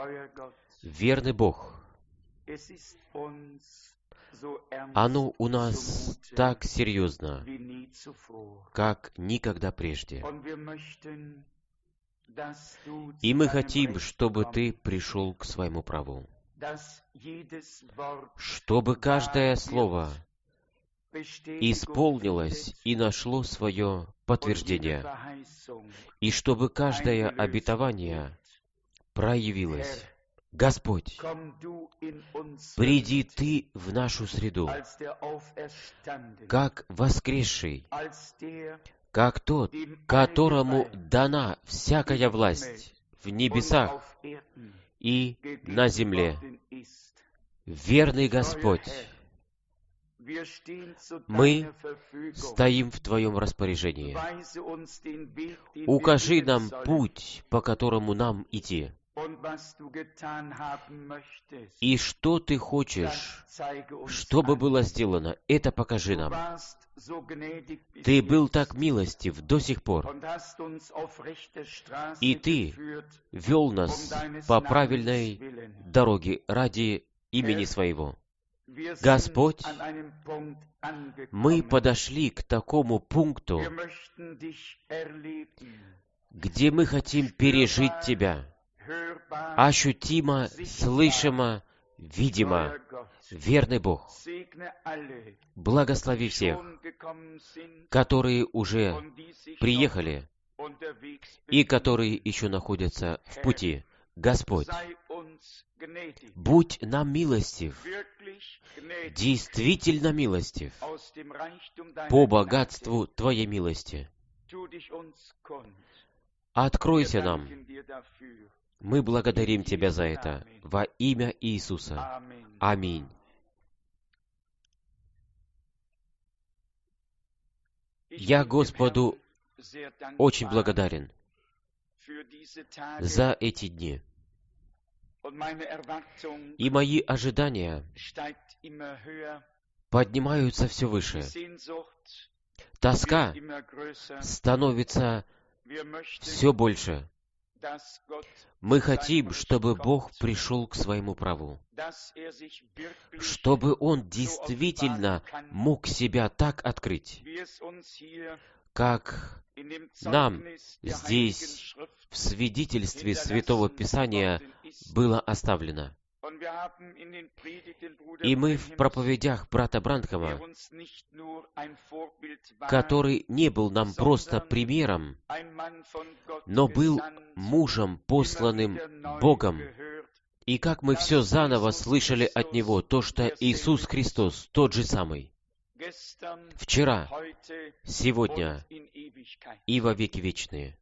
Верный Бог, оно у нас так серьезно, как никогда прежде. И мы хотим, чтобы Ты пришел к своему праву, чтобы каждое слово исполнилось и нашло свое подтверждение, и чтобы каждое обетование проявилось. Господь, приди Ты в нашу среду, как воскресший, как тот, которому дана всякая власть в небесах и на земле. Верный Господь, мы стоим в Твоем распоряжении. Укажи нам путь, по которому нам идти. И что Ты хочешь, чтобы было сделано, это покажи нам. Ты был так милостив до сих пор, и Ты вел нас по правильной дороге ради имени Своего. Господь, мы подошли к такому пункту, где мы хотим пережить Тебя, ощутимо, слышимо, видимо. Верный Бог, благослови всех, которые уже приехали и которые еще находятся в пути. Господь, будь нам милостив, действительно милостив, по богатству Твоей милости. Откройся нам. Мы благодарим Тебя за это во имя Иисуса. Аминь. Я Господу очень благодарен за эти дни. И мои ожидания поднимаются все выше. Тоска становится все больше. Мы хотим, чтобы Бог пришел к своему праву, чтобы Он действительно мог себя так открыть, как нам здесь в свидетельстве Святого Писания было оставлено. И мы в проповедях брата Бранхама, который не был нам просто примером, но был мужем, посланным Богом, и как мы все заново слышали от него, то, что Иисус Христос тот же самый, вчера, сегодня и во веки вечные.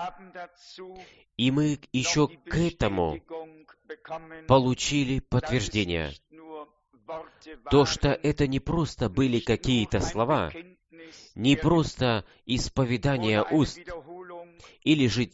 И мы еще к этому получили подтверждение, то, что это не просто были какие-то слова, не просто исповедание уст, или же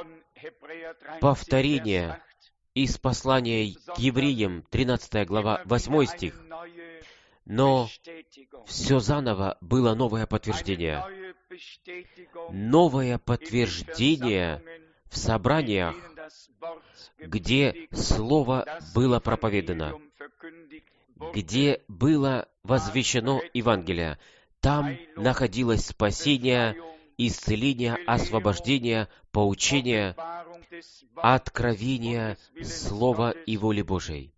повторение из послания к евреям, 13 глава, 8 стих, но все заново было новое подтверждение. Новое подтверждение в собраниях, где Слово было проповедано, где было возвещено Евангелие. Там находилось спасение, исцеление, освобождение, поучение, откровение Слова и воли Божией.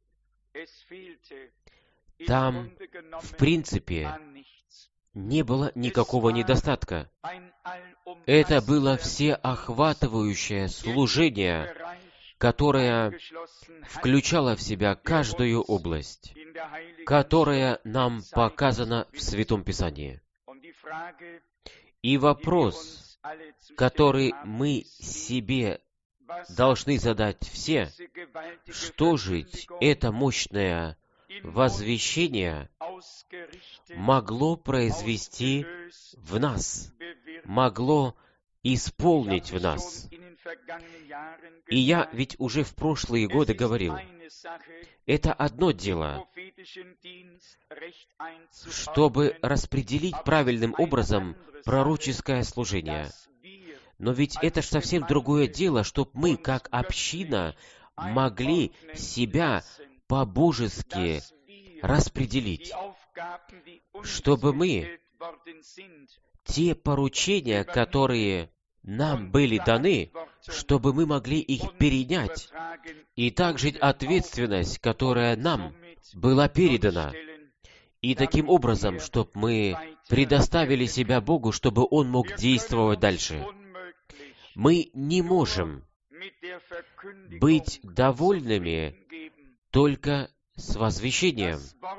Там, в принципе, не было никакого недостатка. Это было всеохватывающее служение, которое включало в себя каждую область, которая нам показана в Святом Писании. И вопрос, который мы себе должны задать все, что же это мощное возвещение могло произвести в нас, могло исполнить в нас. И я ведь уже в прошлые годы говорил, это одно дело, чтобы распределить правильным образом пророческое служение. Но ведь это же совсем другое дело, чтобы мы, как община, могли себя по-божески распределить, чтобы мы те поручения, которые нам были даны, чтобы мы могли их перенять, и также ответственность, которая нам была передана, и таким образом, чтобы мы предоставили себя Богу, чтобы Он мог действовать дальше. Мы не можем быть довольными только с возвещением.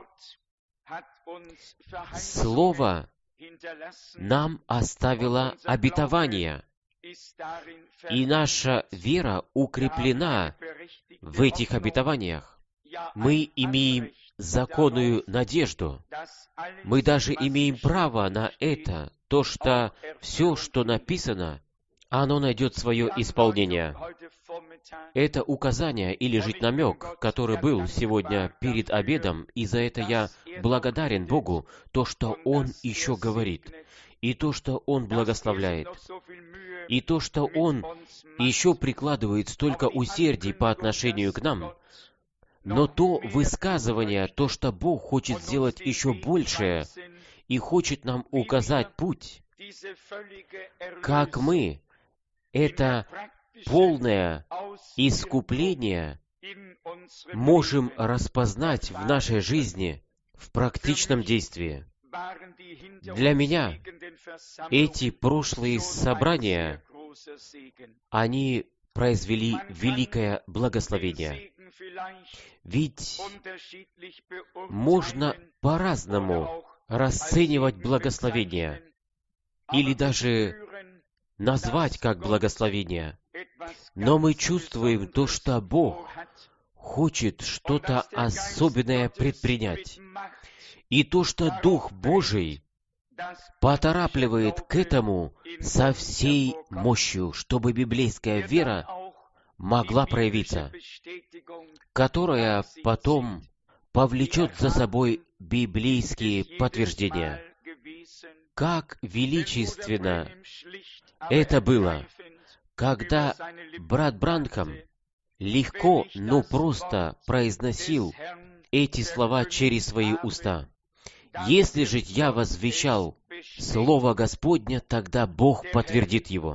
Слово нам оставило обетование, и наша вера укреплена в этих обетованиях. Мы имеем законную надежду. Мы даже имеем право на это, то, что все, что написано, оно найдет свое исполнение. Это указание или же намек, который был сегодня перед обедом, и за это я благодарен Богу, то, что Он еще говорит, и то, что Он благословляет, и то, что Он еще прикладывает столько усердий по отношению к нам. Но то высказывание, то, что Бог хочет сделать еще большее, и хочет нам указать путь, как мы это полное искупление можем распознать в нашей жизни в практичном действии. Для меня эти прошлые собрания, они произвели великое благословение. Ведь можно по-разному расценивать благословение или даже назвать как благословение. Но мы чувствуем то, что Бог хочет что-то особенное предпринять. И то, что Дух Божий поторапливает к этому со всей мощью, чтобы библейская вера могла проявиться, которая потом повлечет за собой библейские подтверждения. Как величественно это было, когда брат Бранхам легко, но просто произносил эти слова через свои уста. «Если же я возвещал Слово Господне, тогда Бог подтвердит его».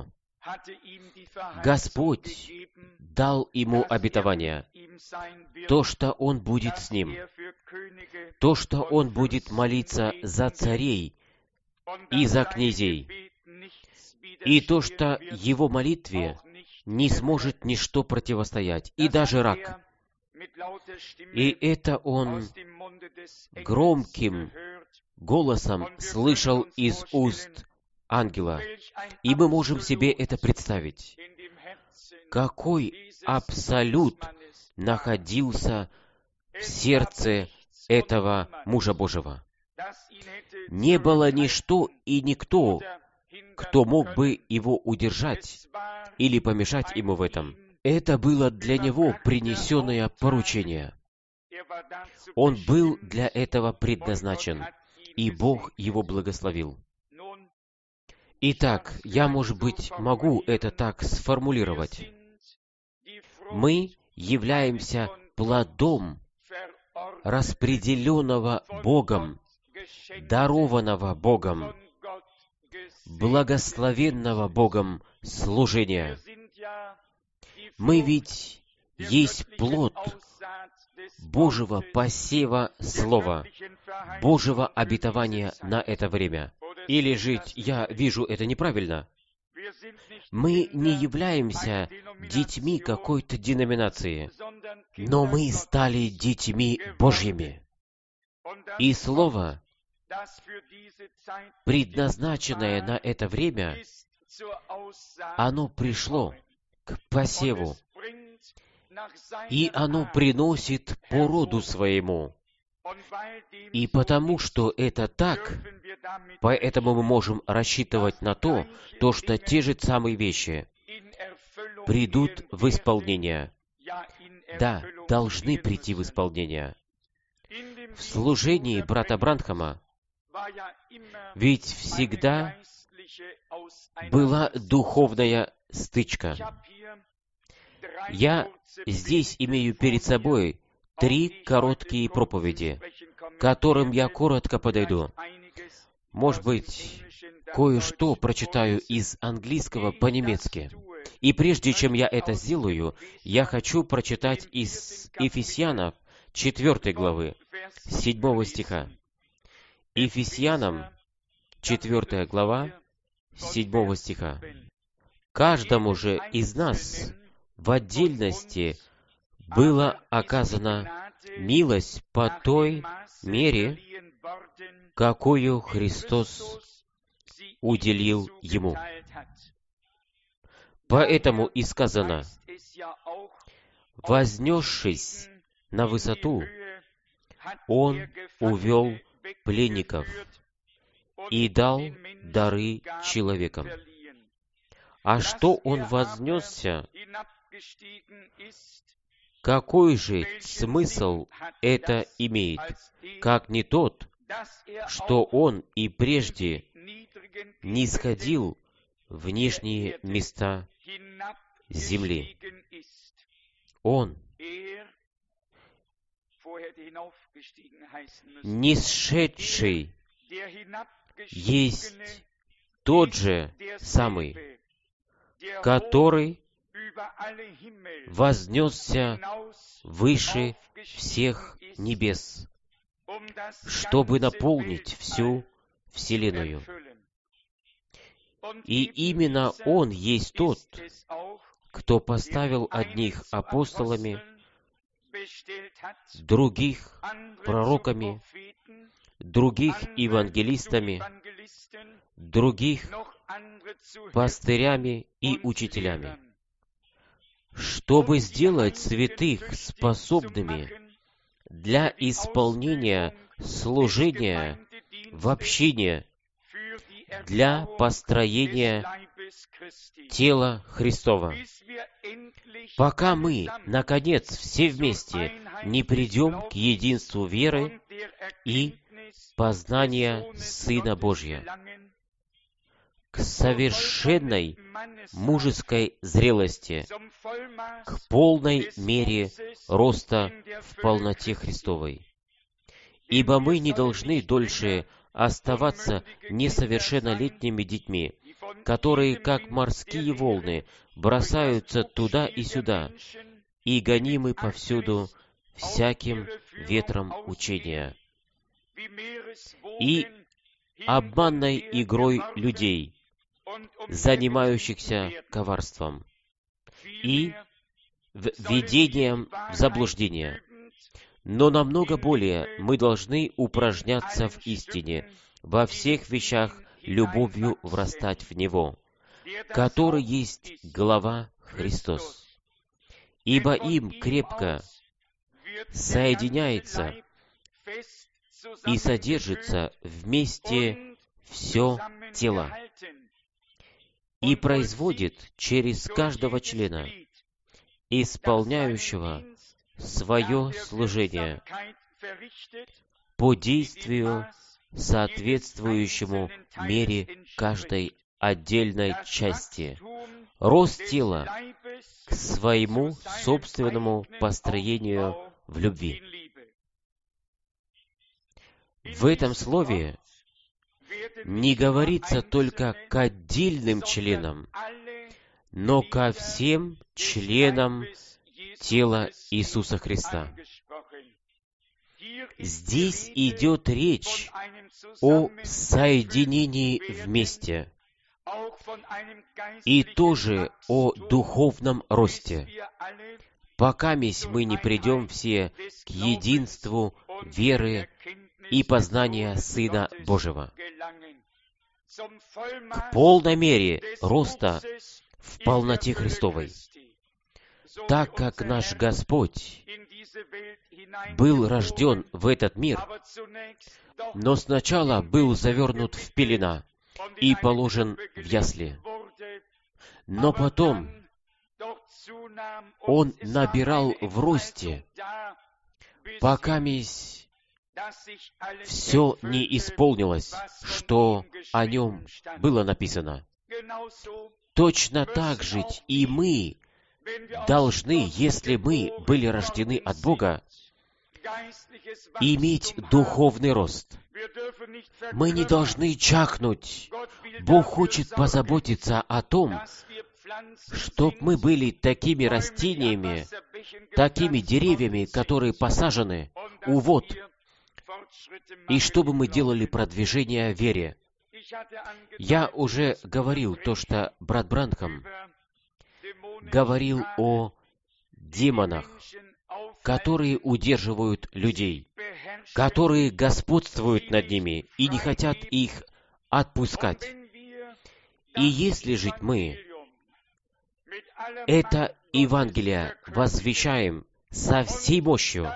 Господь дал ему обетование, то, что он будет с ним, то, что он будет молиться за царей и за князей, и то, что его молитве не сможет ничто противостоять, и даже рак. И это он громким голосом слышал из уст ангела. И мы можем себе это представить. Какой абсолют находился в сердце этого мужа Божьего. Не было ничто и никто, кто мог бы его удержать или помешать ему в этом. Это было для него принесенное поручение. Он был для этого предназначен, и Бог его благословил. Итак, я, может быть, могу это так сформулировать. Мы являемся плодом распределенного Богом, дарованного Богом, благословенного Богом служения. Мы ведь есть плод Божьего посева слова, Божьего обетования на это время. Или же я вижу это неправильно? Мы не являемся детьми какой-то деноминации, но мы стали детьми Божьими. И Слово, предназначенное на это время, оно пришло к посеву, и оно приносит по роду своему. И потому что это так, поэтому мы можем рассчитывать на то, что те же самые вещи придут в исполнение. Да, должны прийти в исполнение. В служении брата Бранхама ведь всегда была духовная стычка. Я здесь имею перед собой 3 короткие проповеди, к которым я коротко подойду. Может быть, кое-что прочитаю из английского по-немецки. И прежде чем я это сделаю, я хочу прочитать из Ефесянов 4 главы, 7 стиха. Ефесянам 4 глава, 7 стиха. «Каждому же из нас в отдельности была оказана милость по той мере, какую Христос уделил ему». Поэтому и сказано: «Вознесшись на высоту, Он увел пленников и дал дары человекам». А что Он вознесся? Какой же смысл это имеет, как не тот, что Он и прежде нисходил в нижние места земли? Он, нисшедший, есть тот же самый, который вознесся выше всех небес, чтобы наполнить всю вселенную. И именно Он есть тот, кто поставил одних апостолами, других пророками, других евангелистами, других пастырями и учителями, чтобы сделать святых способными для исполнения служения в общине, для построения тела Христова, пока мы, наконец, все вместе не придем к единству веры и познания Сына Божия, к совершенной мужеской зрелости, к полной мере роста в полноте Христовой. Ибо мы не должны дольше оставаться несовершеннолетними детьми, которые, как морские волны, бросаются туда и сюда, и гонимы повсюду всяким ветром учения и обманной игрой людей, занимающихся коварством и введением в заблуждение. Но намного более мы должны упражняться в истине, во всех вещах любовью врастать в Него, который есть глава Христос. Ибо им крепко соединяется и содержится вместе все тело, и производит через каждого члена, исполняющего свое служение, по действию, соответствующему мере каждой отдельной части, рост тела к своему собственному построению в любви. В этом слове не говорится только к отдельным членам, но ко всем членам тела Иисуса Христа. Здесь идет речь о соединении вместе и тоже о духовном росте, покаместь мы не придем все к единству веры и познания Сына Божьего, к полной мере роста в полноте Христовой, так как наш Господь был рожден в этот мир, но сначала был завернут в пелена и положен в ясли. Но потом Он набирал в росте, покаместь все не исполнилось, что о Нем было написано. Точно так же и мы должны, если мы были рождены от Бога, иметь духовный рост. Мы не должны чахнуть. Бог хочет позаботиться о том, чтобы мы были такими растениями, такими деревьями, которые посажены у вод, и чтобы мы делали продвижение в вере. Я уже говорил то, что брат Бранхам говорил о демонах, которые удерживают людей, которые господствуют над ними и не хотят их отпускать. И если же мы это Евангелие возвещаем со всей мощью,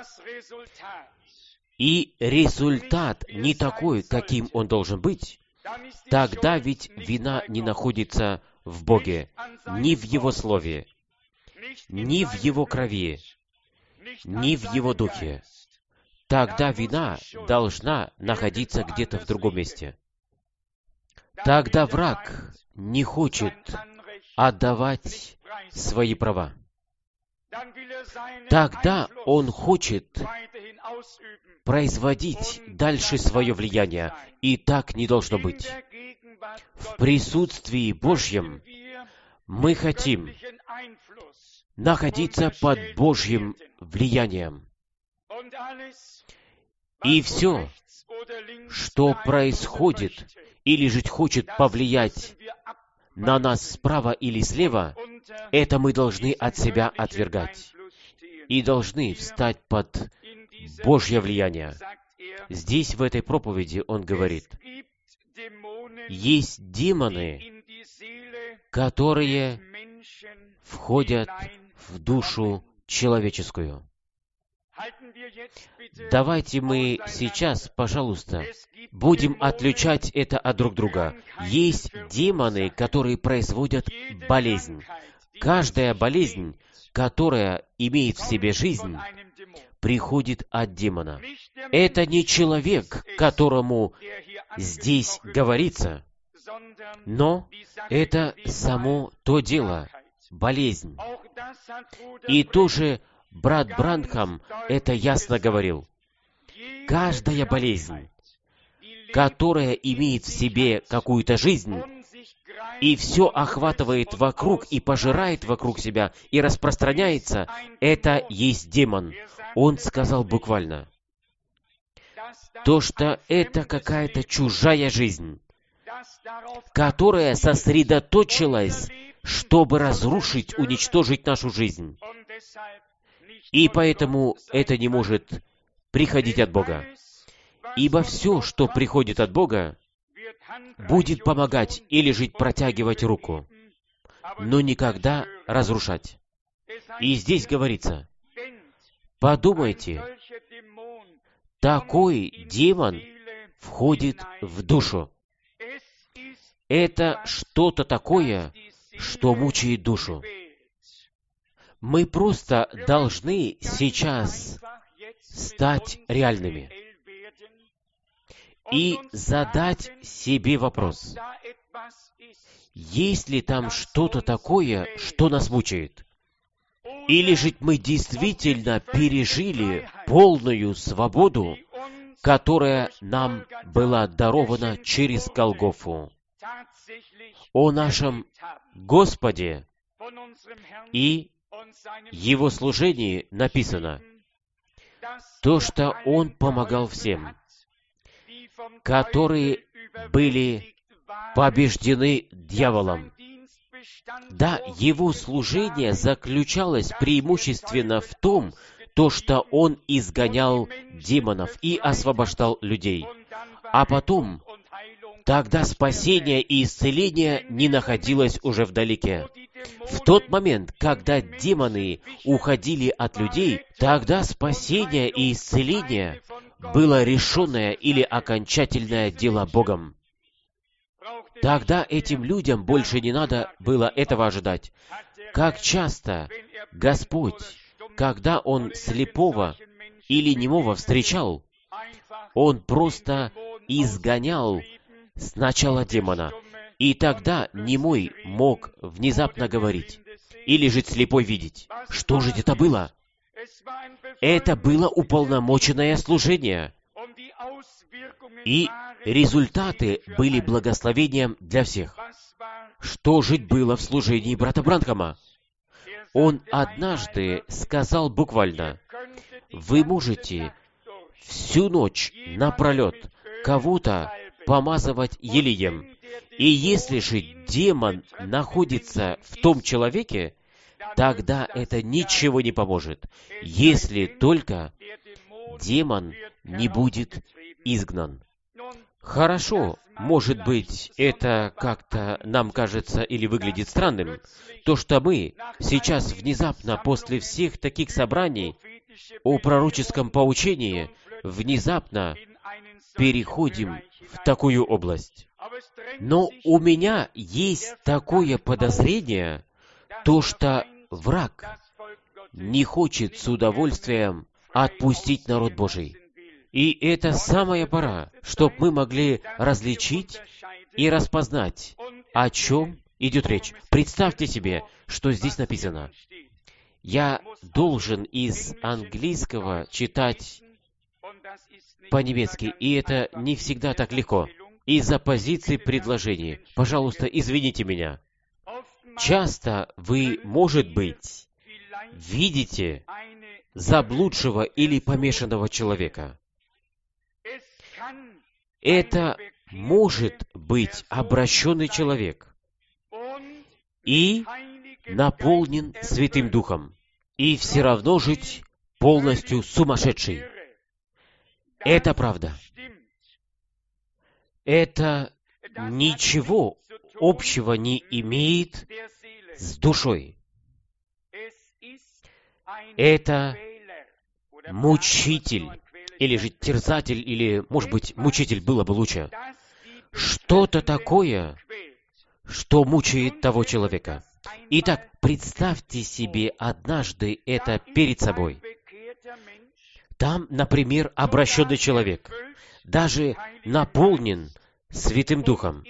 и результат не такой, каким он должен быть, тогда ведь вина не находится в Боге, ни в Его Слове, ни в Его крови, ни в Его Духе. Тогда вина должна находиться где-то в другом месте. Тогда враг не хочет отдавать свои права. Тогда он хочет производить дальше свое влияние, и так не должно быть. В присутствии Божьем мы хотим находиться под Божьим влиянием. И все, что происходит или же хочет повлиять на нас справа или слева, это мы должны от себя отвергать и должны встать под Божье влияние. Здесь, в этой проповеди, он говорит, есть демоны, которые входят в душу человеческую. Давайте мы сейчас, пожалуйста, будем отличать это от друг друга. Есть демоны, которые производят болезнь. Каждая болезнь, которая имеет в себе жизнь, приходит от демона. Это не человек, которому здесь говорится, но это само то дело, болезнь. И тоже брат Бранхам это ясно говорил. Каждая болезнь, которая имеет в себе какую-то жизнь, и все охватывает вокруг, и пожирает вокруг себя, и распространяется, это есть демон. Он сказал буквально, то, что это какая-то чужая жизнь, которая сосредоточилась, чтобы разрушить, уничтожить нашу жизнь. И поэтому это не может приходить от Бога. Ибо все, что приходит от Бога, будет помогать или же протягивать руку, но никогда разрушать. И здесь говорится, подумайте, такой демон входит в душу. Это что-то такое, что мучает душу. Мы просто должны сейчас стать реальными и задать себе вопрос, есть ли там что-то такое, что нас мучает? Или же мы действительно пережили полную свободу, которая нам была дарована через Голгофу, о нашем Господе и Его служении написано, то, что Он помогал всем, которые были побеждены дьяволом. Да, Его служение заключалось преимущественно в том, то, что Он изгонял демонов и освобождал людей. А потом, тогда спасение и исцеление не находилось уже вдалеке. В тот момент, когда демоны уходили от людей, тогда спасение и исцеление было решенное или окончательное дело Богом. Тогда этим людям больше не надо было этого ожидать. Как часто Господь, когда Он слепого или немого встречал, Он просто изгонял сначала демона, и тогда немой мог внезапно говорить. или же слепой видеть. Что же это было? Это было уполномоченное служение. И результаты были благословением для всех. Что же было в служении брата Бранхама? Он однажды сказал буквально: вы можете всю ночь напролет кого-то помазывать елеем, и если же демон находится в том человеке, тогда это ничего не поможет, если только демон не будет изгнан. Хорошо, может быть, это как-то нам кажется или выглядит странным, то, что мы сейчас внезапно после всех таких собраний о пророческом поучении внезапно переходим в такую область. Но у меня есть такое подозрение, то, что враг не хочет с удовольствием отпустить народ Божий. И это самая пора, чтобы мы могли различить и распознать, о чем идет речь. Представьте себе, что здесь написано. Я должен из английского читать по-немецки, и это не всегда так легко. Из-за позиции предложений. Пожалуйста, извините меня. Часто вы, может быть, видите заблудшего или помешанного человека. Это может быть обращенный человек и наполнен Святым Духом, и все равно жить полностью сумасшедший. Это правда. Это ничего общего не имеет с душой. Это мучитель, или же терзатель, или, может быть, мучитель было бы лучше. Что-то такое, что мучает того человека. Итак, представьте себе однажды это перед собой. Там, например, обращенный человек, даже наполнен Святым Духом,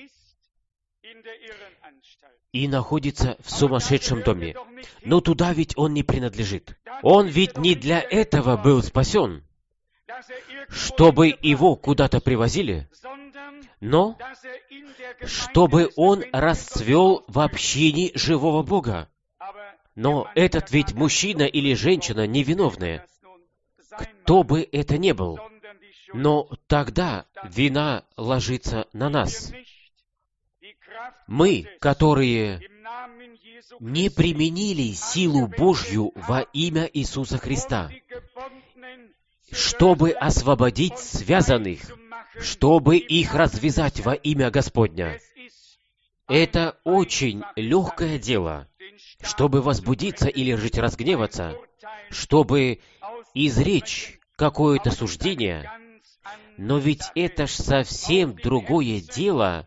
и находится в сумасшедшем доме. Но туда ведь он не принадлежит. Он ведь не для этого был спасен, чтобы его куда-то привозили, но чтобы он расцвел в общении живого Бога. Но этот ведь мужчина или женщина невиновные, кто бы это ни был. Но тогда вина ложится на нас. Мы, которые не применили силу Божью во имя Иисуса Христа, чтобы освободить связанных, чтобы их развязать во имя Господня. Это очень легкое дело, чтобы возбудиться или жить разгневаться, чтобы изречь какое-то суждение, но ведь это ж совсем другое дело,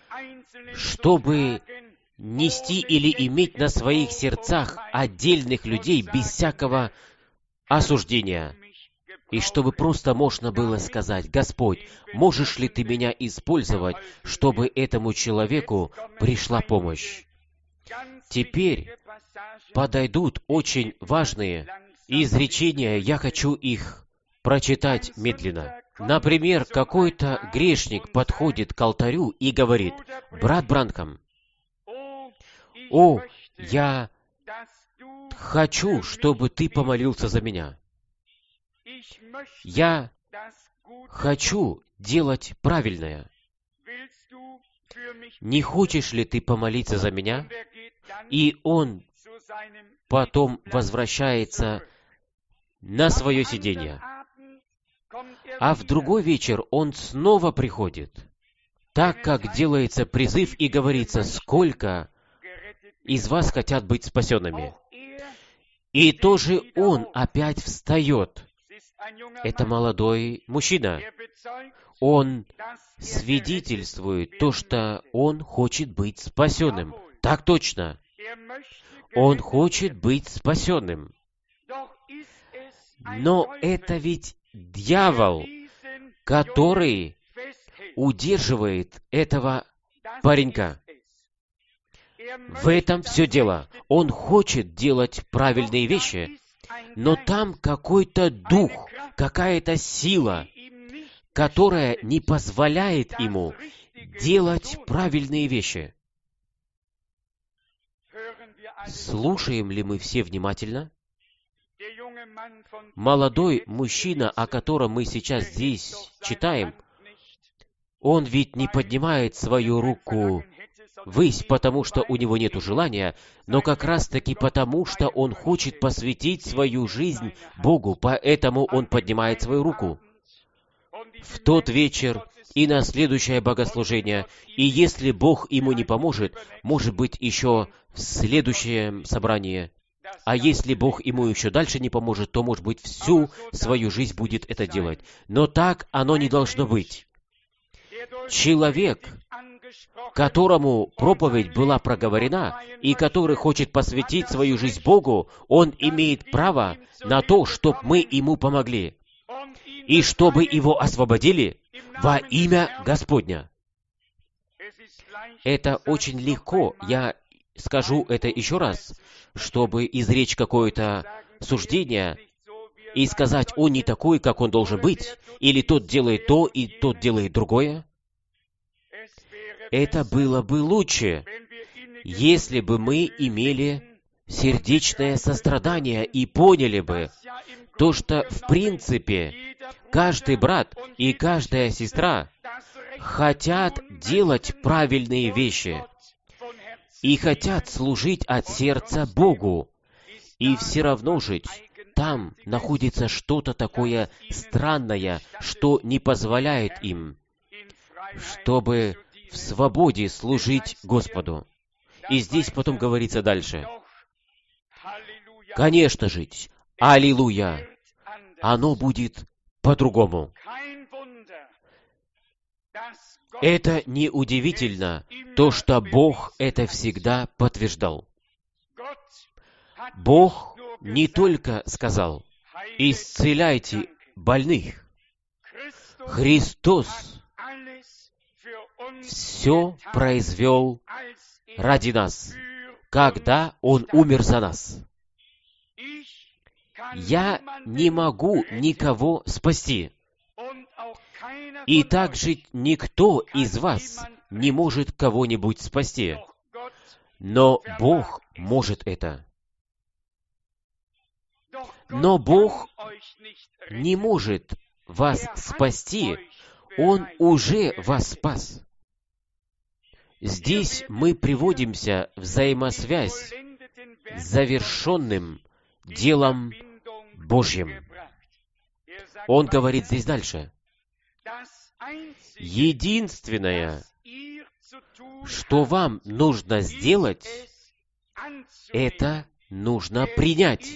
чтобы нести или иметь на своих сердцах отдельных людей без всякого осуждения. И чтобы просто можно было сказать: Господь, можешь ли Ты меня использовать, чтобы этому человеку пришла помощь? Теперь подойдут очень важные изречения, я хочу их прочитать медленно. Например, какой-то грешник подходит к алтарю и говорит: брат Бранхам, я хочу, чтобы ты помолился за меня. Я хочу делать правильное. Не хочешь ли ты помолиться за меня? И он потом возвращается на свое сиденье. А в другой вечер он снова приходит, так как делается призыв и говорится: сколько из вас хотят быть спасенными. И тоже он опять встает. Это молодой мужчина. Он свидетельствует то, что он хочет быть спасенным. Так точно. Он хочет быть спасенным. Но это ведь дьявол, который удерживает этого паренька. В этом все дело. Он хочет делать правильные вещи, но там какой-то дух, какая-то сила, которая не позволяет ему делать правильные вещи. Слушаем ли мы все внимательно? Молодой мужчина, о котором мы сейчас здесь читаем, он ведь не поднимает свою руку ввысь, потому что у него нет желания, но как раз-таки потому, что он хочет посвятить свою жизнь Богу, поэтому он поднимает свою руку. В тот вечер и на следующее богослужение, и если Бог ему не поможет, может быть, еще в следующем собрании, а если Бог ему еще дальше не поможет, то, может быть, всю свою жизнь будет это делать. Но так оно не должно быть. Человек, которому проповедь была проговорена, и который хочет посвятить свою жизнь Богу, он имеет право на то, чтобы мы ему помогли, и чтобы его освободили во имя Господня. Это очень легко, я скажу это еще раз, чтобы изречь какое-то суждение и сказать, он не такой, как он должен быть, или тот делает то, и тот делает другое. Это было бы лучше, если бы мы имели сердечное сострадание и поняли бы то, что в принципе каждый брат и каждая сестра хотят делать правильные вещи и хотят служить от сердца Богу, и все равно жить. Там находится что-то такое странное, что не позволяет им, чтобы в свободе служить Господу. И здесь потом говорится дальше. Конечно же, аллилуйя, оно будет по-другому. Это не удивительно, то, что Бог это всегда подтверждал. Бог не только сказал, исцеляйте больных. Христос все произвел ради нас, когда Он умер за нас. Я не могу никого спасти. И также никто из вас не может кого-нибудь спасти. Но Бог может это. Но Бог не может вас спасти. Он уже вас спас. Здесь мы приводимся в взаимосвязь с завершенным делом Божьим. Он говорит здесь дальше. Единственное, что вам нужно сделать, это нужно принять.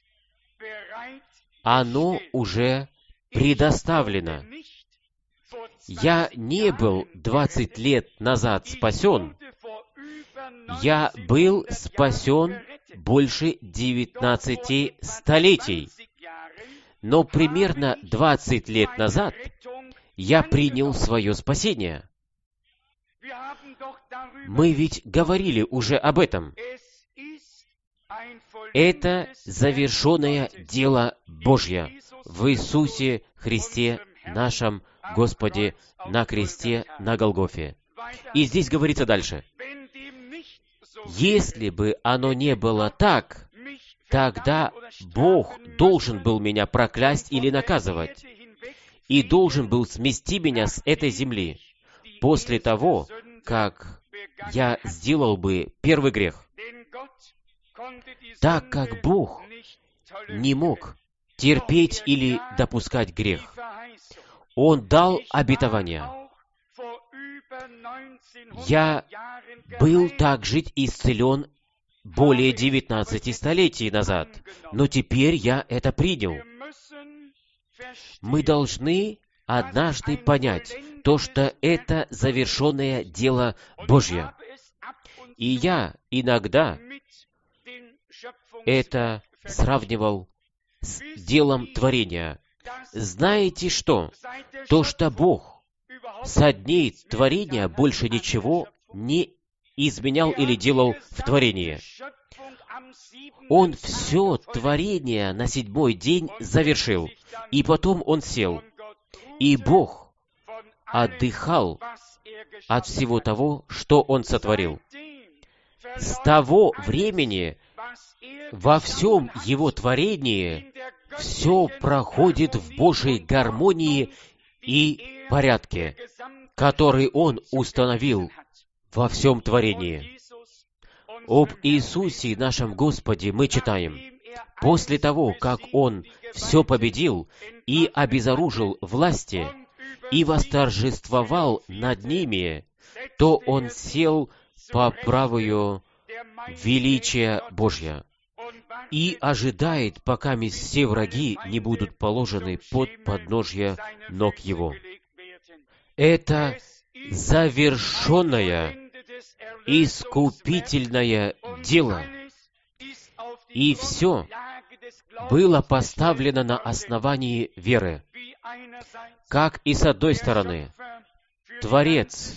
Оно уже предоставлено. Я не был 20 лет назад спасен. Я был спасен больше 19 столетий. Но примерно 20 лет назад я принял свое спасение. Мы ведь говорили уже об этом. Это завершенное дело Божье в Иисусе Христе, нашем Господе, на кресте, на Голгофе. И здесь говорится дальше. Если бы оно не было так, тогда Бог должен был меня проклясть или наказывать, и должен был смести меня с этой земли после того, как я сделал бы первый грех. Так как Бог не мог терпеть или допускать грех, Он дал обетование. Я был также исцелен более 19 столетий назад, но теперь я это принял. Мы должны однажды понять то, что это завершенное дело Божье. И я иногда это сравнивал с делом творения. Знаете что? То, что Бог со дней творения больше ничего не изменял или делал в творении. Он все творение на 7-й день завершил, и потом Он сел. И Бог отдыхал от всего того, что Он сотворил. С того времени во всем Его творении все проходит в Божьей гармонии и порядке, который Он установил во всем творении. Об Иисусе, нашем Господе, мы читаем: после того, как Он все победил и обезоружил власти, и восторжествовал над ними, то Он сел по правую величия Божья и ожидает, пока все враги не будут положены под подножье ног Его. Это завершенное искупительное дело, и все было поставлено на основании веры. Как и с одной стороны, Творец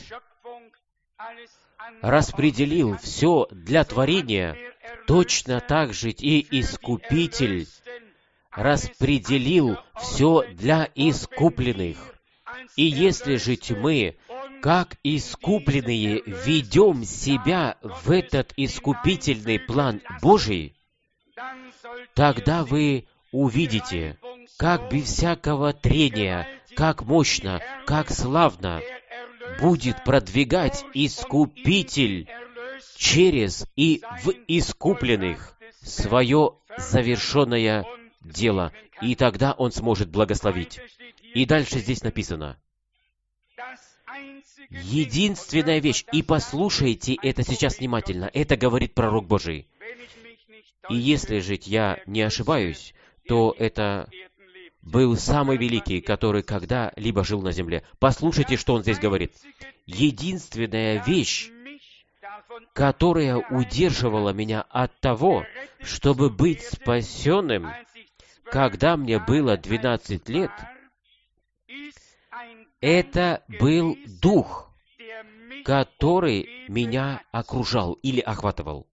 распределил все для творения, точно так же и Искупитель распределил все для искупленных. И если же мы, как искупленные, ведем себя в этот искупительный план Божий, тогда вы увидите, как без всякого трения, как мощно, как славно будет продвигать Искупитель через и в искупленных свое завершенное дело, и тогда Он сможет благословить. И дальше здесь написано: единственная вещь, и послушайте это сейчас внимательно, это говорит пророк Божий. И если же я не ошибаюсь, то это был самый великий, который когда-либо жил на земле. Послушайте, что он здесь говорит. Единственная вещь, которая удерживала меня от того, чтобы быть спасенным, когда мне было 12 лет, это был Дух, который меня окружал или охватывал.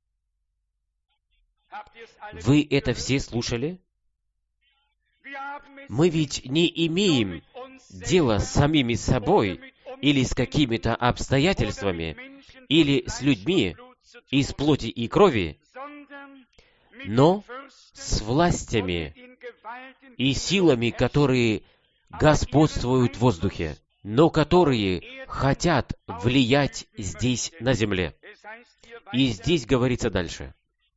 Вы это все слушали? Мы ведь не имеем дела с самими собой или с какими-то обстоятельствами, или с людьми из плоти и крови, но с властями и силами, которые господствуют в воздухе, но которые хотят влиять здесь, на земле. И здесь говорится дальше: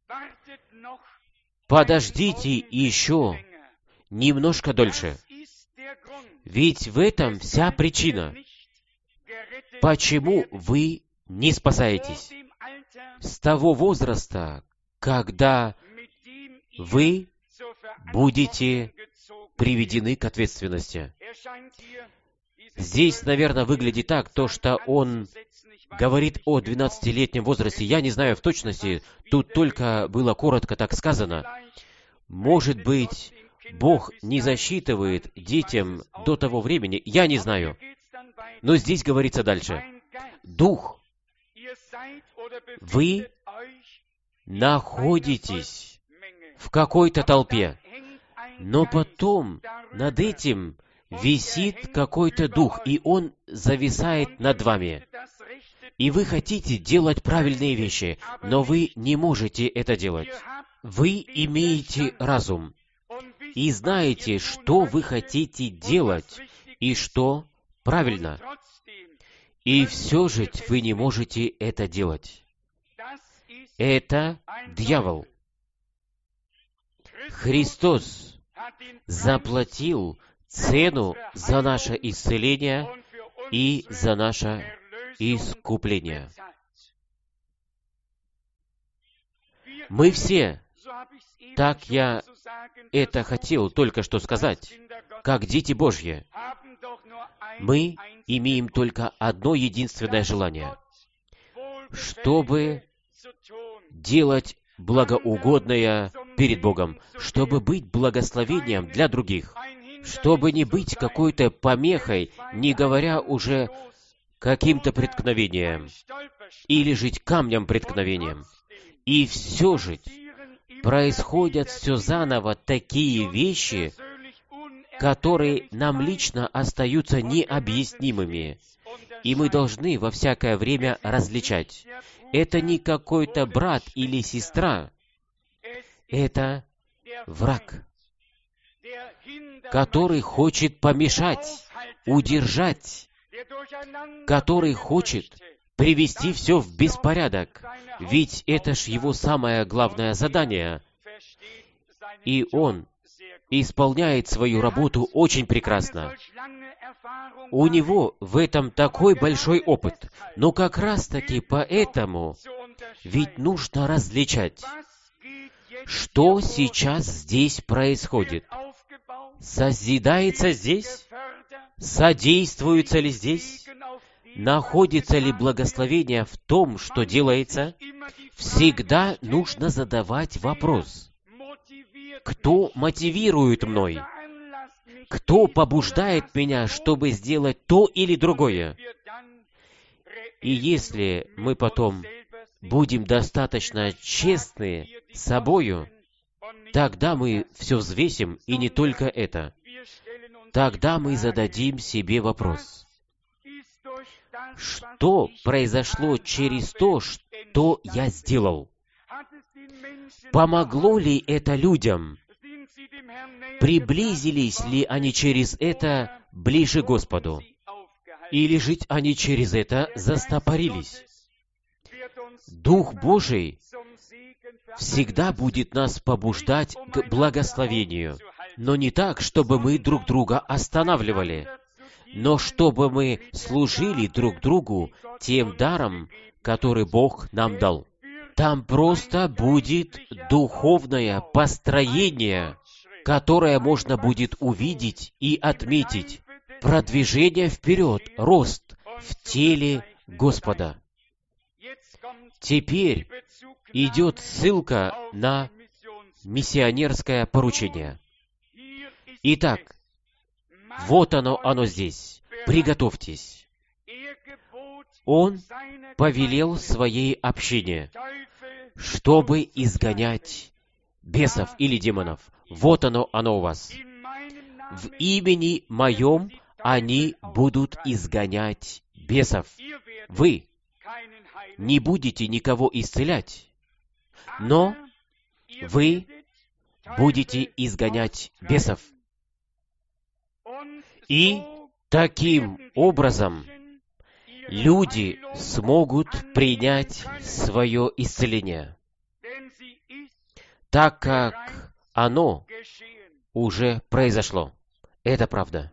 подождите еще немножко дольше. Ведь в этом вся причина, почему вы не спасаетесь. С того возраста, когда вы будете приведены к ответственности. Здесь, наверное, выглядит так, то, что он говорит о 12-летнем возрасте. Я не знаю в точности, тут только было коротко так сказано. Может быть, Бог не засчитывает детям до того времени, я не знаю. Но здесь говорится дальше: Дух, вы находитесь в какой-то толпе, но потом над этим висит какой-то дух, и он зависает над вами. И вы хотите делать правильные вещи, но вы не можете это делать. Вы имеете разум и знаете, что вы хотите делать и что правильно. И все же вы не можете это делать. Это дьявол. Христос заплатил цену за наше исцеление и за наше искупление. Мы все, так я это хотел только что сказать, как дети Божьи, мы имеем только одно единственное желание, чтобы делать благоугодное перед Богом, чтобы быть благословением для других, чтобы не быть какой-то помехой, не говоря уже каким-то преткновением, или жить камнем преткновением. И все же происходят все заново такие вещи, которые нам лично остаются необъяснимыми. И мы должны во всякое время различать. Это не какой-то брат или сестра. Это враг, который хочет помешать, удержать, который хочет привести все в беспорядок. Ведь это ж его самое главное задание. И он исполняет свою работу очень прекрасно. У него в этом такой большой опыт. Но как раз-таки поэтому ведь нужно различать, что сейчас здесь происходит. Созидается здесь? Содействуется ли здесь? Находится ли благословение в том, что делается? Всегда нужно задавать вопрос. Кто мотивирует мной? Кто побуждает меня, чтобы сделать то или другое? И если мы потом будем достаточно честны с собою, тогда мы все взвесим, и не только это. Тогда мы зададим себе вопрос. Что произошло через то, что я сделал? Помогло ли это людям? Приблизились ли они через это ближе к Господу? Или же они через это застопорились? Дух Божий всегда будет нас побуждать к благословению, но не так, чтобы мы друг друга останавливали, но чтобы мы служили друг другу тем даром, который Бог нам дал. Там просто будет духовное построение, которое можно будет увидеть и отметить. Продвижение вперед, рост в теле Господа. Теперь идет ссылка на миссионерское поручение. Итак, вот оно здесь. Приготовьтесь. Он повелел своей общине, чтобы изгонять бесов или демонов. Вот оно у вас. В имени Моем они будут изгонять бесов. Вы не будете никого исцелять, но вы будете изгонять бесов. И таким образом люди смогут принять свое исцеление, так как оно уже произошло. Это правда.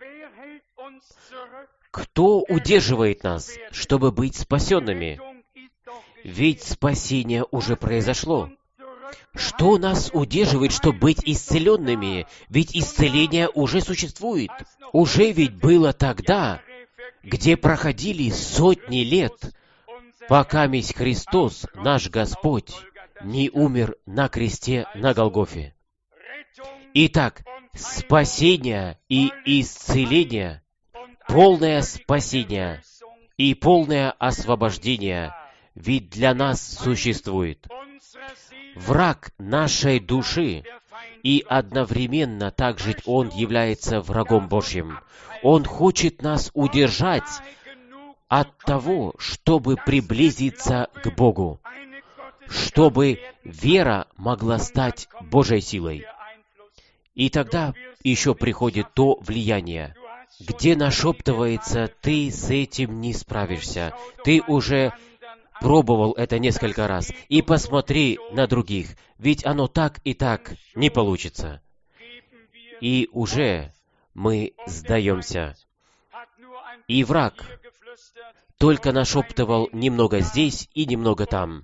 Кто удерживает нас, чтобы быть спасенными? Ведь спасение уже произошло. Что нас удерживает, чтобы быть исцеленными? Ведь исцеление уже существует. Уже ведь было тогда, где проходили сотни лет, пока месть Христос, наш Господь, не умер на кресте на Голгофе. Итак, спасение и исцеление, полное спасение и полное освобождение ведь для нас существует. Враг нашей души, и одновременно также он является врагом Божьим. Он хочет нас удержать от того, чтобы приблизиться к Богу, чтобы вера могла стать Божьей силой. И тогда еще приходит то влияние, где нашептывается: ты с этим не справишься, ты уже пробовал это несколько раз, и посмотри на других, ведь оно так и так не получится. И уже мы сдаемся. И враг только нашептывал немного здесь и немного там.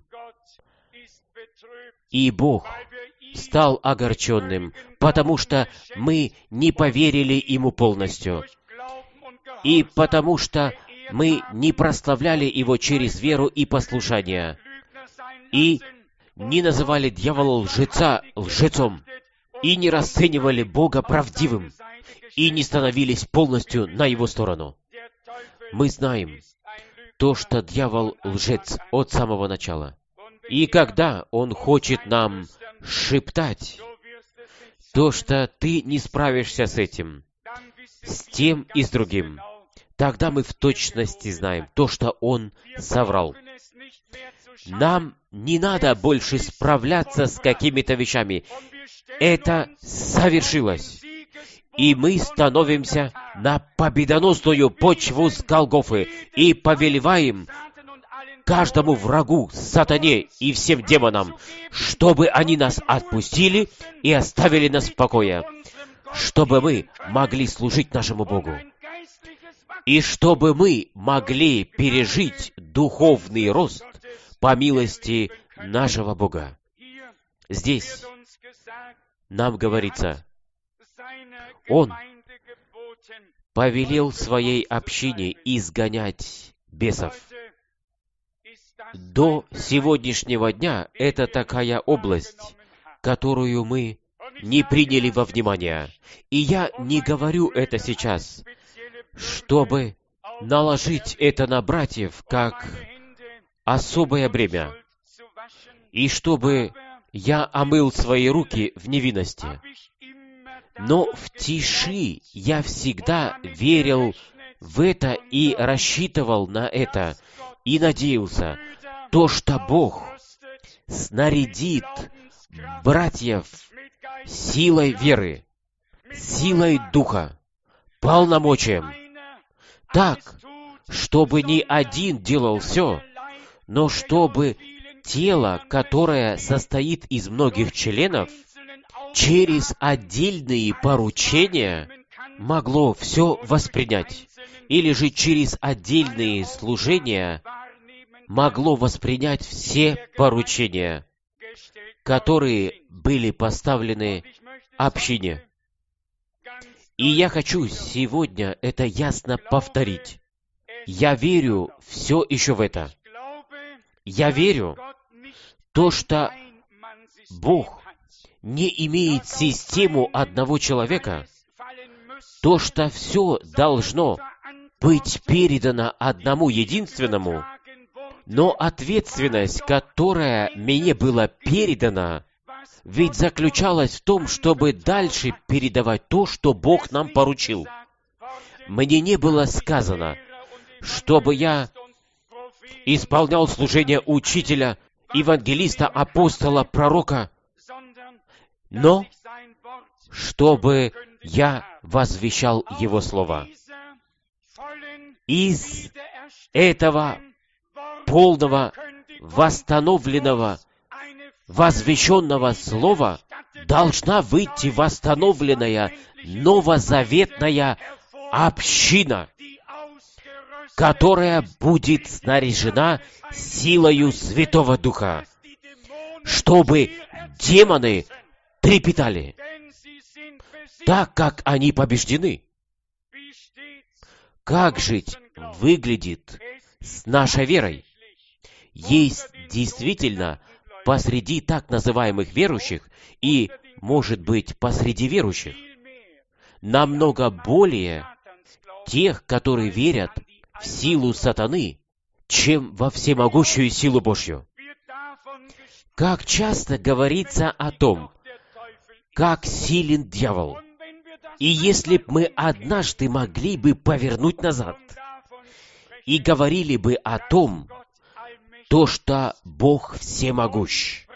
И Бог стал огорченным, потому что мы не поверили Ему полностью. И потому что мы не прославляли Его через веру и послушание. И не называли дьявола лжеца лжецом. И не расценивали Бога правдивым. И не становились полностью на Его сторону. Мы знаем, то, что дьявол лжец от самого начала. И когда он хочет нам шептать то, что ты не справишься с этим, с тем и с другим, тогда мы в точности знаем то, что он соврал. Нам не надо больше справляться с какими-то вещами. Это совершилось. И мы становимся на победоносную почву с Голгофы и повелеваем каждому врагу, сатане и всем демонам, чтобы они нас отпустили и оставили нас в покое, чтобы мы могли служить нашему Богу, и чтобы мы могли пережить духовный рост по милости нашего Бога. Здесь нам говорится, Он повелел своей общине изгонять бесов. До сегодняшнего дня это такая область, которую мы не приняли во внимание. И я не говорю это сейчас, чтобы наложить это на братьев как особое бремя, и чтобы я омыл свои руки в невинности. Но в тиши я всегда верил в это и рассчитывал на это, и надеялся, то, что Бог снарядит братьев силой веры, силой духа, полномочием, так, чтобы не один делал все, но чтобы тело, которое состоит из многих членов, через отдельные поручения могло все воспринять, или же через отдельные служения могло воспринять все поручения, которые были поставлены общине. И я хочу сегодня это ясно повторить. Я верю все еще в это. Я верю, то, что Бог не имеет систему одного человека, то, что все должно быть передано одному единственному, но ответственность, которая мне была передана, ведь заключалась в том, чтобы дальше передавать то, что Бог нам поручил. Мне не было сказано, чтобы я исполнял служение учителя, евангелиста, апостола, пророка, но чтобы я возвещал Его Слово. Из этого полного, восстановленного, возвещенного Слова должна выйти восстановленная новозаветная община, которая будет снаряжена силою Святого Духа, чтобы демоны трепетали, так как они побеждены. Как жить выглядит с нашей верой? Есть действительно посреди так называемых верующих и, может быть, посреди верующих, намного более тех, которые верят в силу сатаны, чем во всемогущую силу Божью. Как часто говорится о том, как силен дьявол. И если б мы однажды могли бы повернуть назад и говорили бы о том, то, что Бог всемогущ.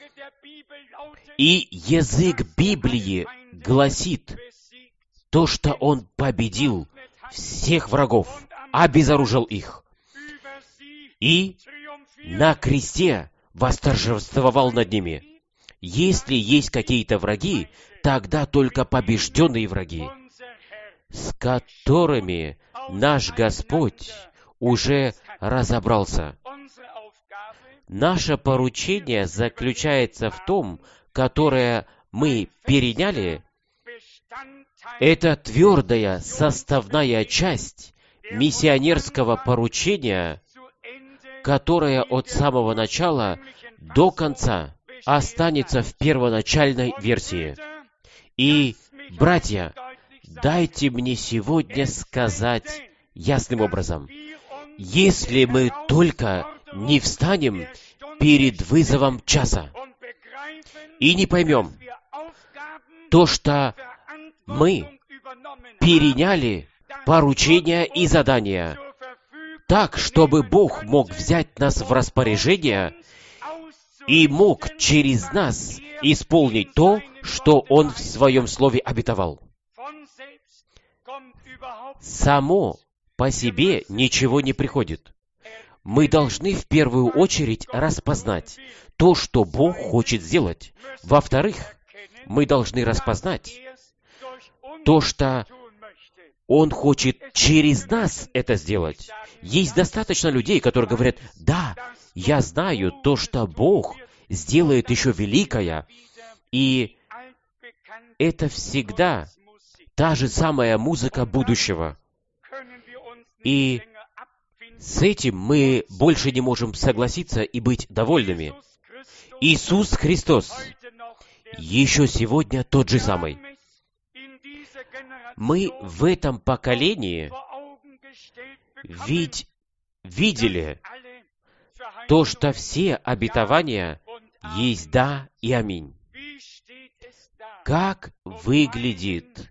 И язык Библии гласит то, что Он победил всех врагов, обезоружил их. И на кресте восторжествовал над ними. Если есть какие-то враги, тогда только побежденные враги, с которыми наш Господь уже разобрался. Наше поручение заключается в том, которое мы переняли, это твердая составная часть миссионерского поручения, которое от самого начала до конца останется в первоначальной версии. И, братья, дайте мне сегодня сказать ясным образом, если мы только не встанем перед вызовом часа и не поймем то, что мы переняли поручения и задания так, чтобы Бог мог взять нас в распоряжение и мог через нас исполнить то, что Он в Своем Слове обетовал. Само по себе ничего не приходит. Мы должны в первую очередь распознать то, что Бог хочет сделать. Во-вторых, мы должны распознать то, что Он хочет через нас это сделать. Есть достаточно людей, которые говорят: да, я знаю то, что Бог сделает еще великое, и это всегда та же самая музыка будущего. И с этим мы больше не можем согласиться и быть довольными. Иисус Христос еще сегодня тот же самый. Мы в этом поколении ведь видели то, что все обетования есть «да» и «аминь». Как выглядит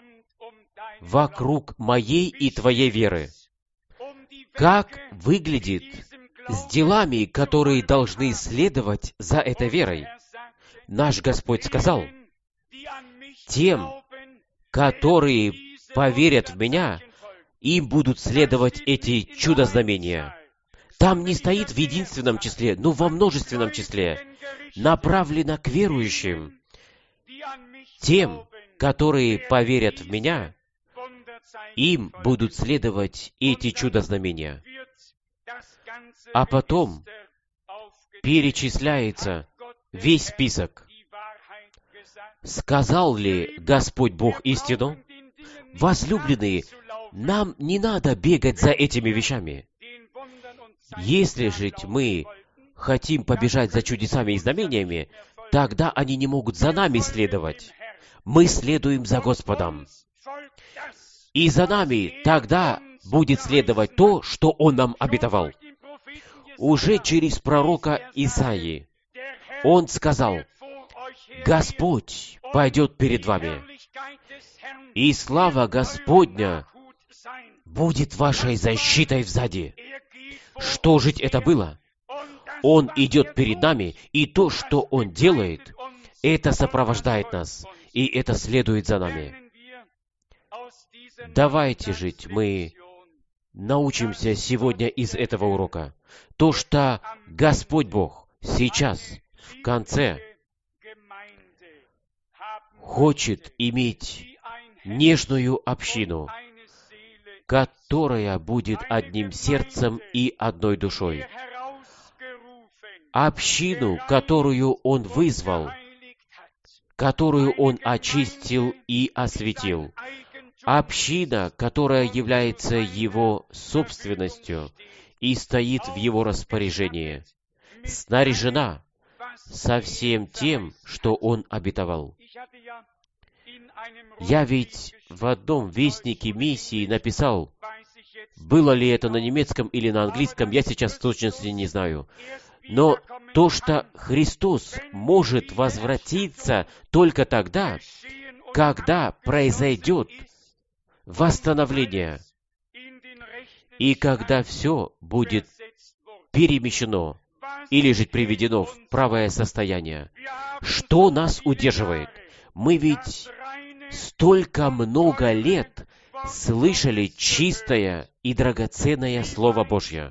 вокруг моей и твоей веры? Как выглядит с делами, которые должны следовать за этой верой? Наш Господь сказал: «Тем, которые поверят в Меня, им будут следовать эти чудо-знамения». Там не стоит в единственном числе, но во множественном числе. Направлено к верующим. Тем, которые поверят в Меня, им будут следовать эти чудо-знамения. А потом перечисляется весь список. Сказал ли Господь Бог истину? Возлюбленные, нам не надо бегать за этими вещами. Если же мы хотим побежать за чудесами и знамениями, тогда они не могут за нами следовать. Мы следуем за Господом. И за нами тогда будет следовать то, что Он нам обетовал. Уже через пророка Исаии Он сказал: «Господь пойдет перед вами, и слава Господня будет вашей защитой сзади». Что же это было? Он идет перед нами, и то, что Он делает, это сопровождает нас, и это следует за нами. Давайте жить мы научимся сегодня из этого урока. То, что Господь Бог сейчас, в конце, хочет иметь нежную общину, которая будет одним сердцем и одной душой. Общину, которую Он вызвал, которую Он очистил и осветил. Община, которая является Его собственностью и стоит в Его распоряжении, снаряжена со всем тем, что Он обетовал. Я ведь в одном вестнике миссии написал, было ли это на немецком или на английском, я сейчас в точности не знаю. Но то, что Христос может возвратиться только тогда, когда произойдет восстановление, и когда все будет перемещено или же приведено в правое состояние. Что нас удерживает? Мы ведь столько много лет слышали чистое и драгоценное Слово Божье.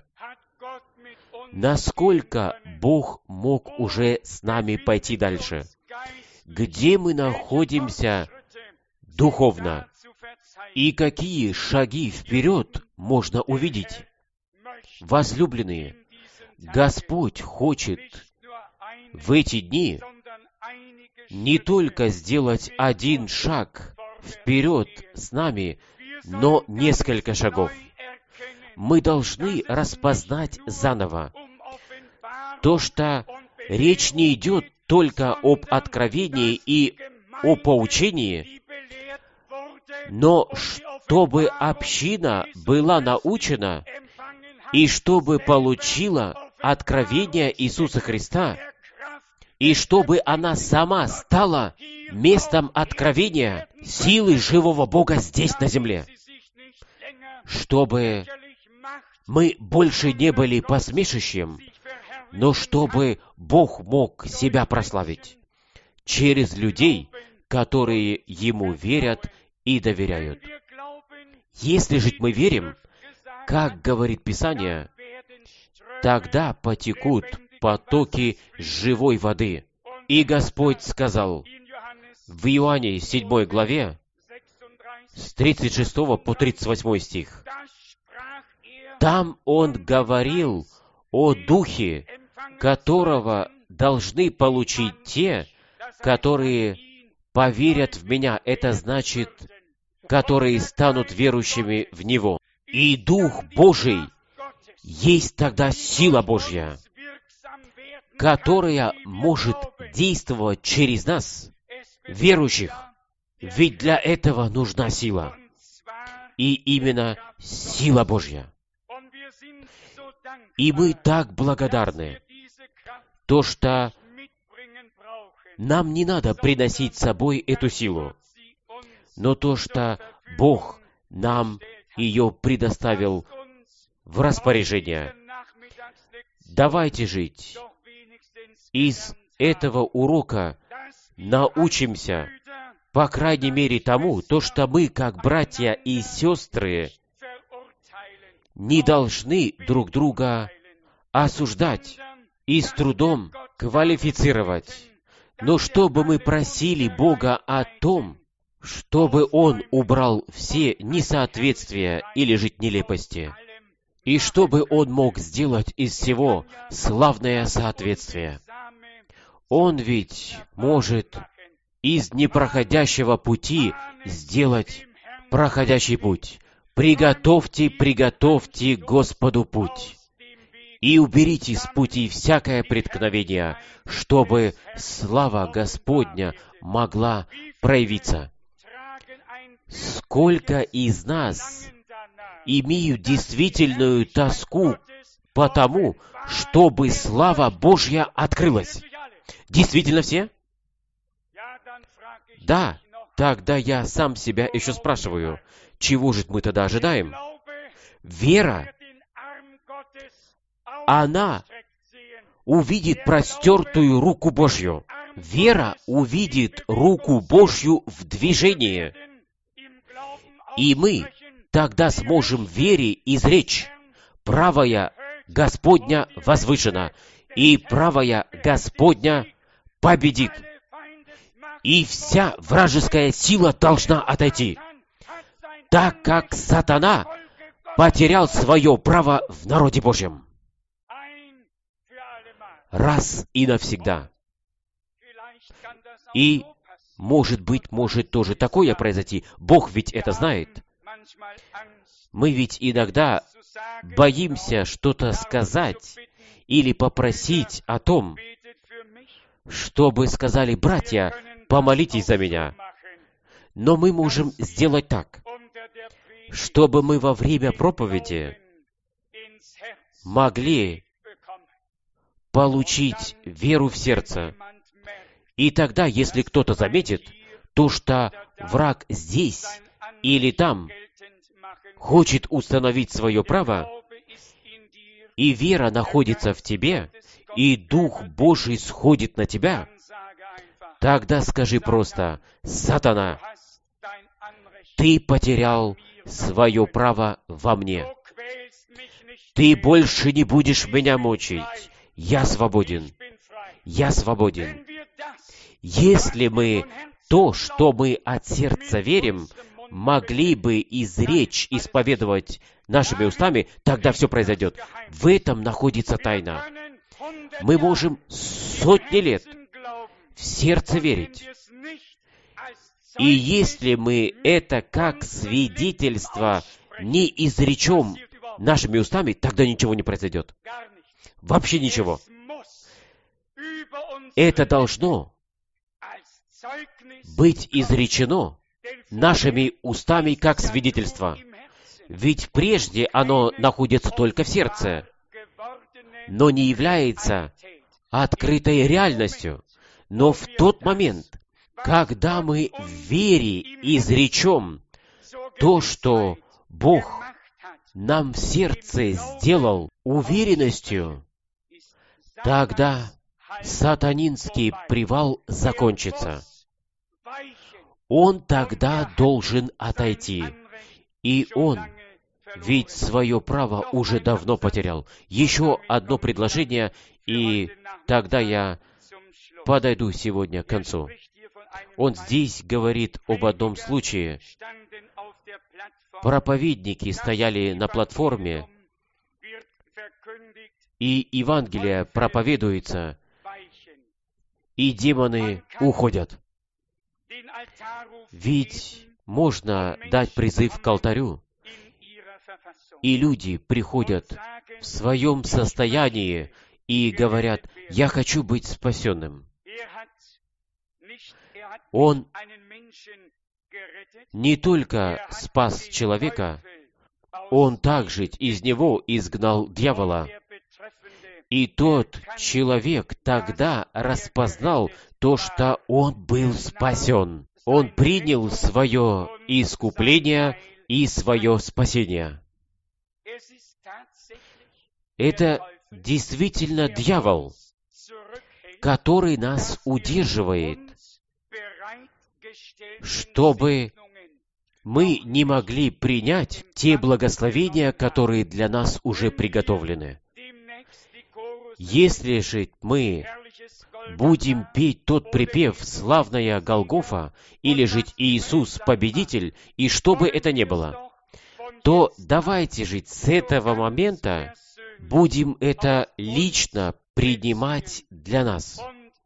Насколько Бог мог уже с нами пойти дальше? Где мы находимся духовно? И какие шаги вперед можно увидеть? Возлюбленные, Господь хочет в эти дни не только сделать один шаг вперед с нами, но несколько шагов. Мы должны распознать заново то, что речь не идет только об откровении и о поучении, но чтобы община была научена и чтобы получила откровение Иисуса Христа, и чтобы она сама стала местом откровения силы живого Бога здесь, на земле, чтобы мы больше не были посмешищем, но чтобы Бог мог себя прославить через людей, которые Ему верят и доверяют. Если же мы верим, как говорит Писание, тогда потекут потоки живой воды. И Господь сказал в Иоанне 7 главе, с 36 по 38 стих, там Он говорил о Духе, которого должны получить те, которые поверят в Меня. Это значит, которые станут верующими в Него. И Дух Божий есть тогда сила Божья, которая может действовать через нас, верующих. Ведь для этого нужна сила. И именно сила Божья. И мы так благодарны, то, что нам не надо приносить с собой эту силу, но то, что Бог нам ее предоставил в распоряжение. Давайте жить. Из этого урока научимся, по крайней мере, тому, то, что мы, как братья и сестры, не должны друг друга осуждать и с трудом квалифицировать, но чтобы мы просили Бога о том, чтобы Он убрал все несоответствия или же нелепости, и чтобы Он мог сделать из всего славное соответствие. Он ведь может из непроходящего пути сделать проходящий путь. Приготовьте, приготовьте Господу путь, и уберите с пути всякое преткновение, чтобы слава Господня могла проявиться. Сколько из нас имеют действительную тоску по тому, чтобы слава Божья открылась? Действительно все? Да, тогда я сам себя еще спрашиваю, чего же мы тогда ожидаем? Вера, она увидит простертую руку Божью. Вера увидит руку Божью в движении. И мы тогда сможем в вере изречь: правая Господня возвышена, и правая Господня победит. И вся вражеская сила должна отойти, так как сатана потерял свое право в народе Божьем. Раз и навсегда. И, может быть, может тоже такое произойти. Бог ведь это знает. Мы ведь иногда боимся что-то сказать или попросить о том, чтобы сказали: братья, помолитесь за меня. Но мы можем сделать так, чтобы мы во время проповеди могли получить веру в сердце. И тогда, если кто-то заметит то, что враг здесь или там хочет установить свое право, и вера находится в тебе, и Дух Божий сходит на тебя, тогда скажи просто: сатана, ты потерял свое право во мне. Ты больше не будешь меня мучить. Я свободен. Я свободен. Если мы то, что мы от сердца верим, могли бы изречь, исповедовать нашими устами, тогда все произойдет. В этом находится тайна. Мы можем сотни лет в сердце верить. И если мы это как свидетельство не изречем нашими устами, тогда ничего не произойдет. Вообще ничего. Это должно быть изречено нашими устами как свидетельство. Ведь прежде оно находится только в сердце, но не является открытой реальностью. Но в тот момент, когда мы в вере изречем то, что Бог нам в сердце сделал уверенностью, тогда сатанинский привал закончится. Он тогда должен отойти, и он ведь свое право уже давно потерял. Еще одно предложение, и тогда я подойду сегодня к концу. Он здесь говорит об одном случае. Проповедники стояли на платформе, и Евангелие проповедуется, и демоны уходят. Ведь можно дать призыв к алтарю, и люди приходят в своем состоянии и говорят: «Я хочу быть спасенным». Он не только спас человека, он также из него изгнал дьявола. И тот человек тогда распознал то, что он был спасен. Он принял свое искупление и свое спасение. Это действительно дьявол, который нас удерживает, чтобы мы не могли принять те благословения, которые для нас уже приготовлены. Если же мы будем петь тот припев «Славная Голгофа» или же «Иисус Победитель», и что бы это ни было, то давайте же с этого момента будем это лично принимать для нас.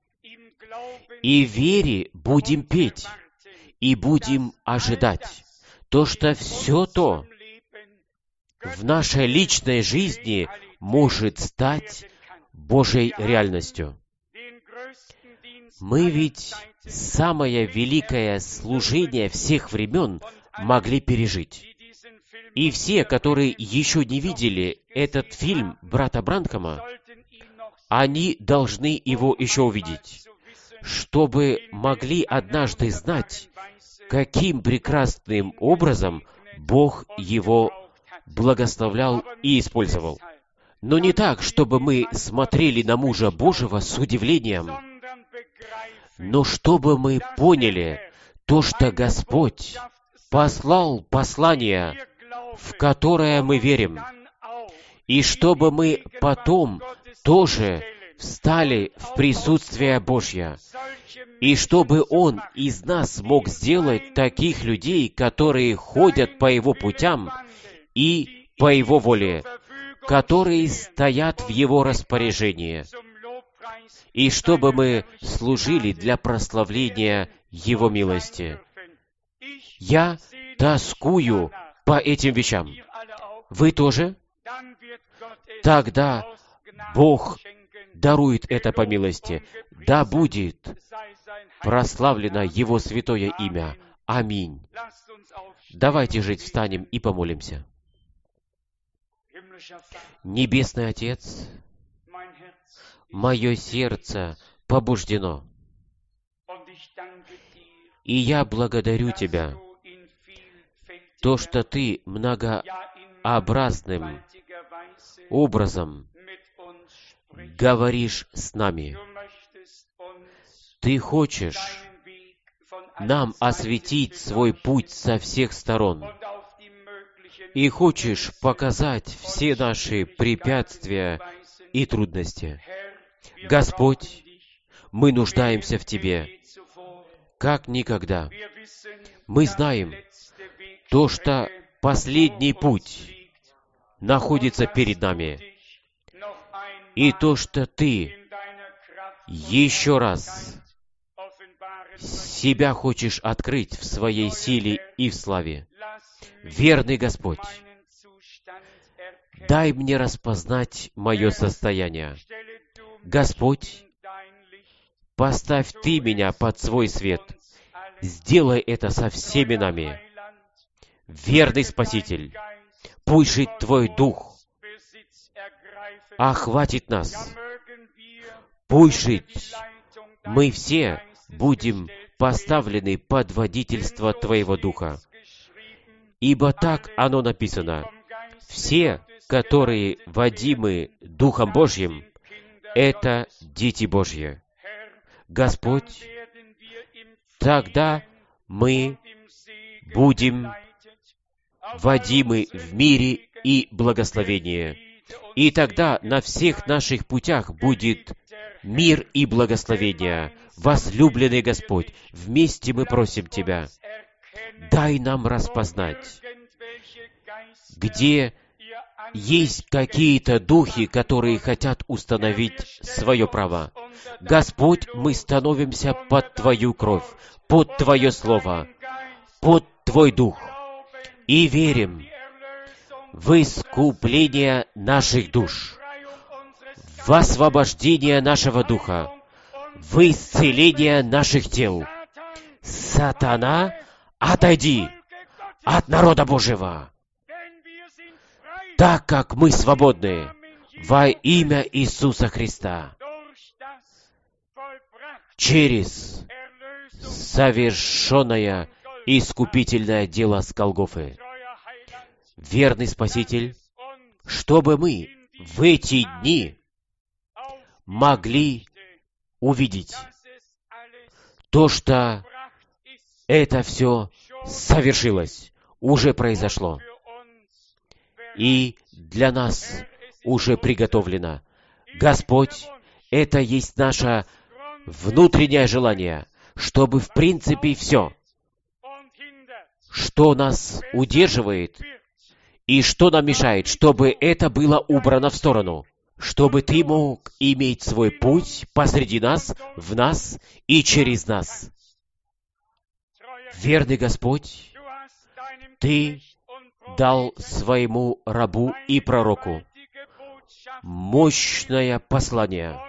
И в вере будем петь, и будем ожидать то, что все то в нашей личной жизни может стать Божьей реальностью. Мы ведь самое великое служение всех времен могли пережить. И все, которые еще не видели этот фильм брата Бранхама, они должны его еще увидеть, чтобы могли однажды знать, каким прекрасным образом Бог его благословлял и использовал. Но не так, чтобы мы смотрели на мужа Божьего с удивлением, но чтобы мы поняли то, что Господь послал послание, в которое мы верим, и чтобы мы потом тоже встали в присутствие Божье, и чтобы Он из нас мог сделать таких людей, которые ходят по Его путям и по Его воле, которые стоят в Его распоряжении, и чтобы мы служили для прославления Его милости. Я тоскую по этим вещам. Вы тоже? Тогда Бог дарует это по милости. Да будет прославлено Его святое имя. Аминь. Давайте же встанем и помолимся. Небесный Отец, мое сердце побуждено, и я благодарю Тебя, то, что Ты многообразным образом говоришь с нами. Ты хочешь нам осветить свой путь со всех сторон, и хочешь показать все наши препятствия и трудности. Господь, мы нуждаемся в Тебе, как никогда. Мы знаем то, что последний путь находится перед нами, и то, что Ты еще раз себя хочешь открыть в своей силе и в славе. Верный Господь, дай мне распознать мое состояние. Господь, поставь Ты меня под свой свет. Сделай это со всеми нами. Верный Спаситель, Пусть же Твой Дух охватит нас. Пусть же мы все будем поставлены под водительство Твоего Духа. Ибо так оно написано: все, которые водимы Духом Божьим, это дети Божьи. Господь, тогда мы будем водимы в мире и благословении. И тогда на всех наших путях будет мир и благословение. Возлюбленный Господь, вместе мы просим Тебя, дай нам распознать, где есть какие-то духи, которые хотят установить свое право. Господь, мы становимся под Твою кровь, под Твое Слово, под Твой Дух, и верим в искупление наших душ, в освобождение нашего духа, в исцеление наших тел. Сатана, отойди от народа Божьего, так как мы свободны во имя Иисуса Христа через совершенное искупительное дело с Голгофы. Верный Спаситель, чтобы мы в эти дни могли увидеть то, что это все совершилось, уже произошло, и для нас уже приготовлено. Господь, это есть наше внутреннее желание, чтобы в принципе все, что нас удерживает и что нам мешает, чтобы это было убрано в сторону, чтобы Ты мог иметь свой путь посреди нас, в нас и через нас. Верный Господь, Ты дал своему рабу и пророку мощное послание,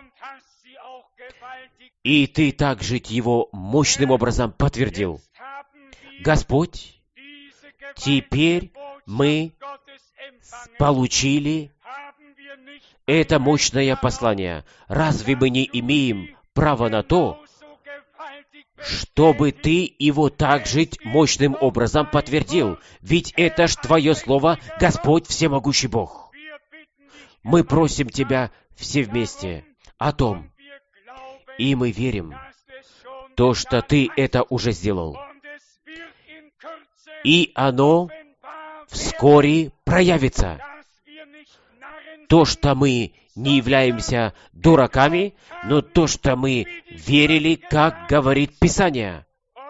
и Ты также его мощным образом подтвердил. Господь, теперь мы получили это мощное послание. Разве мы не имеем права на то, чтобы Ты его также мощным образом подтвердил? Ведь это ж Твое Слово, Господь Всемогущий Бог. Мы просим Тебя все вместе о том, и мы верим, то, что Ты это уже сделал. И оно вскоре проявится. То, что мы не являемся дураками, но то, что мы верили, как говорит Писание.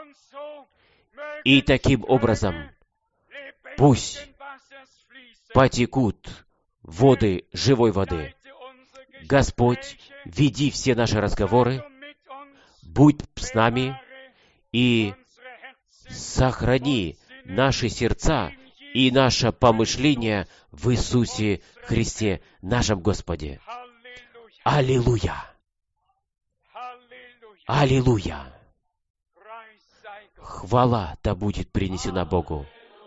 И таким образом пусть потекут воды живой воды. Господь, веди все наши разговоры, будь с нами и сохрани наши сердца и наше помышление в Иисусе Христе, нашем Господе. Аллилуйя! Аллилуйя! Хвала да будет принесена Богу.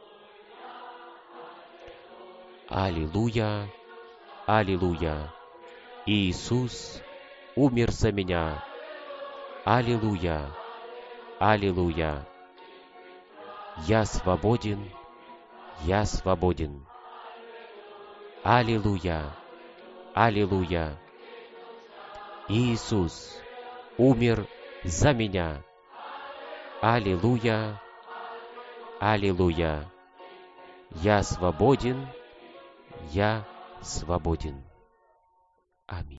Аллилуйя! Аллилуйя! Иисус умер за меня. Аллилуйя! Аллилуйя! Я свободен, я свободен. Аллилуйя! Аллилуйя! Иисус умер за меня. Аллилуйя! Аллилуйя! Я свободен, я свободен. Аминь.